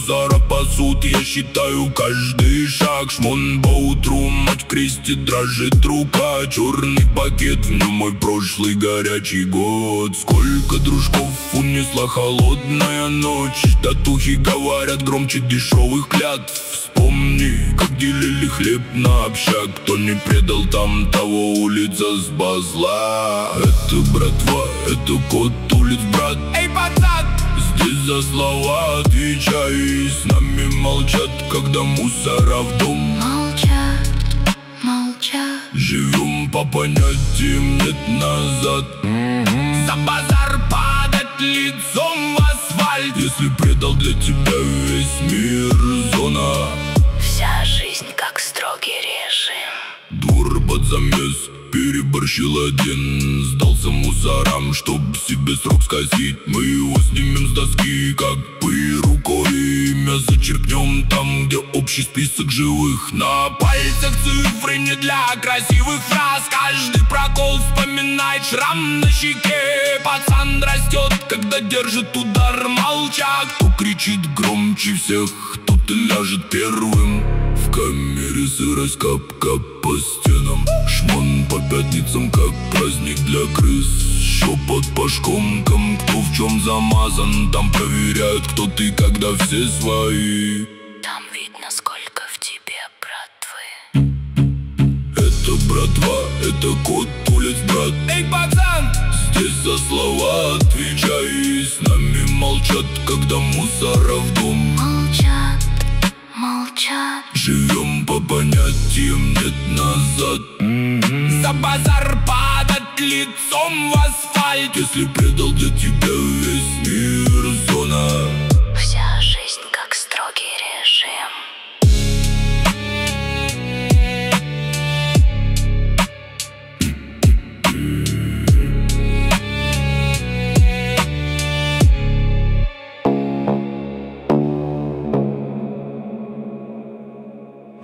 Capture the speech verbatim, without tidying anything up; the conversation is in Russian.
мусора пасут, я считаю каждый шаг. Шмон по утру, мать крестит, дрожит рука. Черный пакет, в нем мой прошлый горячий год. Сколько дружков унесла холодная ночь. Татухи говорят громче дешевых клятв. Вспомни, как делили хлеб на общак. Кто не предал там, того улица сбазла. Это братва, это кот улиц, брат. Эй, пацан! Здесь за слова отвечай. С нами молчат, когда мусора в дом. Молчат, молчат. Живем по понятиям нет назад. mm-hmm. За базар падать лицом в асфальт. Если предал для тебя весь мир зона. Вся жизнь как строгий режим. Двор под замес, переборщил один. Сдался мусорам, чтоб себе срок скосить. Мы его снимем с доски, как пыль рукой. Имя зачеркнем там, где общий список живых. На пальцах цифры не для красивых фраз. Каждый прокол вспоминает шрам на щеке. Пацан растет, когда держит удар молча. Кто кричит громче всех, тот и ляжет первым. В камере сырость, кап-кап по стенам. Шмон по пятницам, как праздник для крыс. Шепот по шконкам, кто в чем замазан. Там проверяют, кто ты, когда все свои. Там видно, сколько в тебе братвы. Это братва, это кот улиц, брат. Эй, пацан! Здесь за слова отвечай. С нами молчат, когда мусора в дом. Молчат, молчат. Живем по понятиям нет назад. mm-hmm. За базар падать лицом в асфальт. Если предал для тебя весь мир зона.